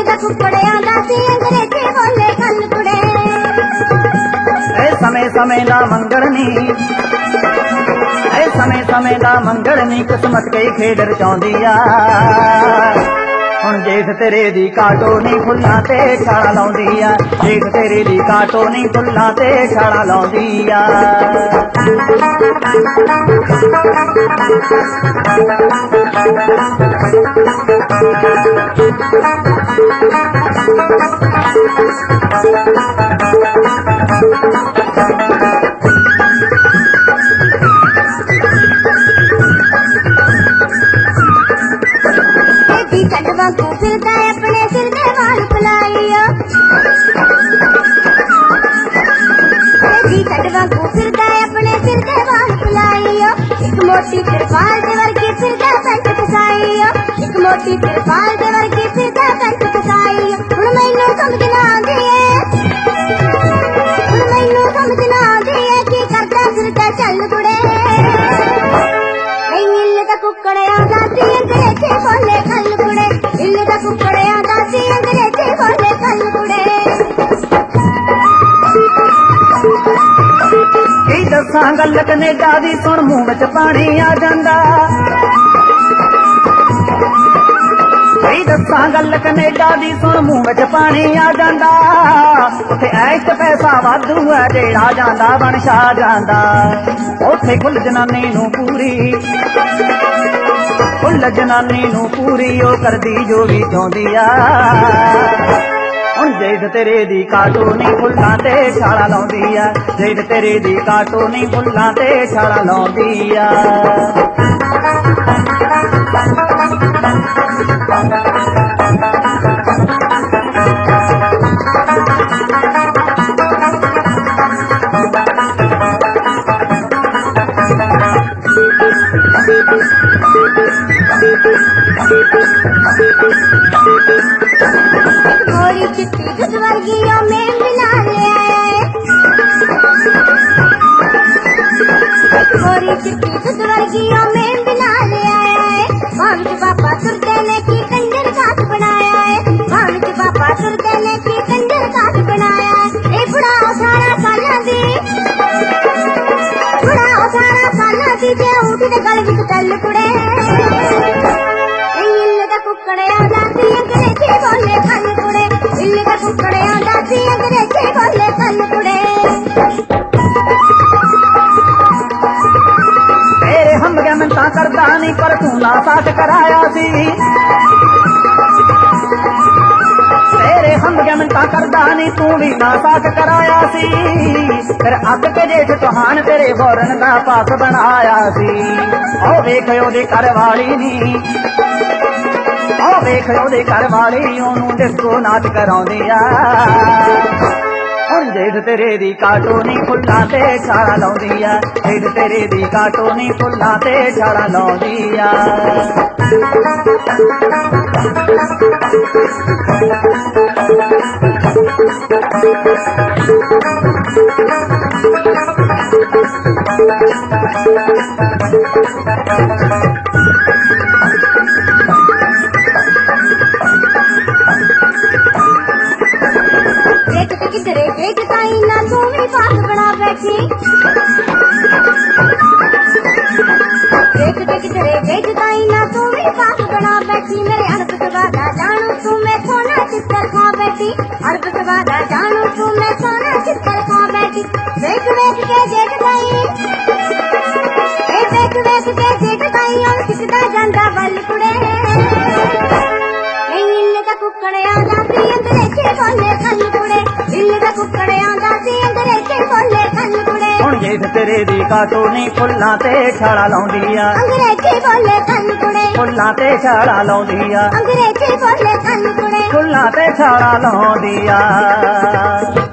ਦਾ ਕੁੱਕੜ ਆਉਂਦਾ ਸੀ ਅੰਗਰੇਜ਼ੀ ਬੋਲੇ ਕੱਲ ਕੁੜੇ ਸਮੇਂ ਸਮੇਂ ਦਾ ਮੰਗਣ ਨੀ ਸਮੇਂ ਦਾ ਮੰਗਣ ਨੀ ਕਿਸਮਤ ਕਈ ਖੇਡ ਰਚਾਉਂਦੀ ਆ ਹੁਣ ਜੇਠ ਤੇਰੇ ਦੀ ਕਾਟੋ ਨੀ ਫੁੱਲਾਂ ਤੇ ਛਾਲਾ ਲਾਉਂਦੀ ਆ ਜੇਠ ਤੇਰੇ ਦੀ ਕਾਟੋ ਨੀ ਫੁੱਲਾਂ ਤੇ ਛਾਲਾ ਲਾਉਂਦੀ ਆ ਵਾਂਗੂ ਫਿਰਦਾ ਆਪਣੇ ਸਿਰ ਦੇ ਵਾਲ ਫੁਲਾਈਓ ਜੀ ਛੱਡ ਵਾਂਗੂ ਫਿਰਦਾ ਆਪਣੇ ਸਿਰ ਦੇ ਵਾਲ ਫੁਲਾਈਓ ਇੱਕ ਮੋਟੀ ਤਿਰਪਾਲ ਦੇ ਵਰਗੀ ਫਿਰਦਾ ਪੈਂਟ ਫਸਾਈਓ ਇੱਕ ਮੋਟੀ ਤਿਰਪਾਲ ਦੇ ਵਰਗੀ ਫਿਰਦਾ ਪੈਂਟ ਫਸਾਈਓ ਹੁਣ ਮੈਨੂੰ ਸਮਝ ਨਾ ਆਉਂਦੀ ਏ ਕੀ ਕਰਦਾ ਫਿਰਦਾ ਚੱਲ ਕੁੜੇ ਇੱਲ ਦਾ ਕੁੱਕੜ ਆਉਂਦਾ ਸੀ ਅੰਗਰੇਜ਼ੀ ਬੋਲੇ ਕੱਲ ਕੁੜੇ ਇੱਲ ਦਾ ਕੁੱਕੜ ਆਉਂਦਾ ਸੀ ਅੰਗਰੇਜ਼ੀ ਬੋਲੇ ਕੱਲ ਕੁੜੇ ਕੀ ਦੱਸਾਂ ਗੱਲ ਕਨੇਡਾ ਦੀ ਸੁਣ ਮੂੰਹ ਵਿੱਚ ਪਾਣੀ ਆ ਜਾਂਦਾ ਕੀ ਦੱਸਾਂ ਗੱਲ ਕਨੇਡਾ ਦੀ ਸੁਣ ਮੂੰਹ ਵਿੱਚ ਪਾਣੀ ਆ ਜਾਂਦਾ ਉੱਥੇ ਐਸ਼ ਪੈਸਾ ਵਾਧੂ ਹੈ ਜਿਹੜਾ ਜਾਂਦਾ ਬਣ ਛਾ ਜਾਂਦਾ ਉੱਥੇ ਕੁੱਲ ਜਨਾਨੀ ਨੂੰ ਪੂਰੀ ਉਹ ਕਰਦੀ ਜੋ ਵੀ ਚਾਹੁੰਦੀ ਆ ਹੁਣ ਜੇਠ ਤੇਰੇ ਦੀ ਕਾਟੋ ਨੀ ਫੁੱਲਾਂ ਤੇ ਛਾਲਾ ਲਾਉਂਦੀ ਆ ਜੇਠ ਤੇਰੇ ਦੀ ਕਾਟੋ ਨੀ ਫੁੱਲਾਂ ਤੇ ਛਾਲਾ ਲਾਉਂਦੀ ਆ गोरी चिट्टी दुध वर्गियों में मिला ले आए गोरी चिट्टी दुध वर्गियों में मिला ले आए भाविज पापा तुरते ने की कंजर घाट बनाया है भाविज पापा तुरते ने की कंजर घाट बनाया है ए बुढ़ाओ सारा साला दी जे उठ दे गल विच तल कुड़े ਇੱਲ ਦਾ ਕੁੱਕੜ ਆਉਂਦਾ ਸੀ ਅੰਗਰੇਜ਼ੀ ਬੋਲੇ ਕੱਲ ਕੁੜੇ ਇੱਲ ਦਾ ਕੁੱਕੜ ਆਉਂਦਾ ਸੀ ਅੰਗਰੇਜ਼ੀ ਬੋਲੇ ਕੱਲ ਕੁੜੇ ਤੇਰੇ ਹਮਗੇ ਮਿੰਤਾਂ ਕਰਦਾ ਨਹੀਂ ਪਰ ਤੂੰ ਨਾ ਸਾਥ ਕਰਾਇਆ ਸੀ ਤੇਰੇ ਹਮਗੇ ਮਿੰਤਾਂ ਕਰਦਾ ਨਹੀਂ ਤੂੰ ਵੀ ਨਾ ਸਾਥ ਕਰਾਇਆ ਸੀ ਫਿਰ ਅੱਗ ਕੇ ਜੇਠ ਤੁਹਾਨ ਤੇਰੇ ਬੋਰਨ ਦਾ ਪਾਸ ਬਣਾਇਆ ਸੀ ਉਹ ਵੇਖ ਉਹਦੇ ਘਰ ਵਾਲੀ ਨੀ ਉਹ ਵੇਖ ਉਹਦੇ ਘਰ ਵਾਲੀ ਉਹਨੂੰ ਡਿਸਕੋ ਨਾਚ ਕਰਾਉਂਦੀ ਆ ਹੁਣ ਜੇਠ ਤੇਰੇ ਦੀ ਕਾਟੋ ਨੀ ਫੁੱਲਾਂ ਤੇ ਛਾਲਾ ਲਾਉਂਦੀ ਆ ਜੇਠ ਤੇਰੇ ਦੀ ਕਾਟੋ ਨੀ ਫੁੱਲਾਂ ਤੇ ਛਾਲਾ ਲਾਉਂਦੀ ਆ किधरे देख ताई ना तू भी बात बना बैठी देख किधरे देख ताई ना तू भी बात बना बैठी मेरे अड़प सवादा जानू तू मैं सोना चित्तर खा बैठी अड़प सवादा जानू तू मैं सोना चित्तर खा बैठी देख के देख ताई देख के देख ताई और किसदा जांदा बल कुड़े ਇੱਲ ਦਾ ਕੁੱਕੜ ਆਉਂਦਾ ਸੀ ਅੰਗਰੇਜ਼ੀ ਬੋਲੇ ਕੱਲ ਕੁੜੇ ਇੱਲ ਦਾ ਕੁੱਕੜ ਆਉਂਦਾ ਸੀ ਅੰਗਰੇਜ਼ੀ ਬੋਲੇ ਕੱਲ ਕੁੜੇ ਹੁਣ ਜੇਠ ਤੇਰੇ ਦੀ ਕਾਟੋ ਨੀ ਫੁੱਲਾਂ ਤੇ ਛਾਲਾ ਲਾਉਂਦੀ ਆ ਅੰਗਰੇਜ਼ੀ ਬੋਲੇ ਕੱਲ ਕੁੜੇ ਫੁੱਲਾਂ ਤੇ ਛਾਲਾ ਲਾਉਂਦੀ ਆ ਅੰਗਰੇਜ਼ੀ ਬੋਲੇ ਕੱਲ ਕੁੜੇ ਫੁੱਲਾਂ ਤੇ ਛਾਲਾ ਲਾਉਂਦੀ ਆ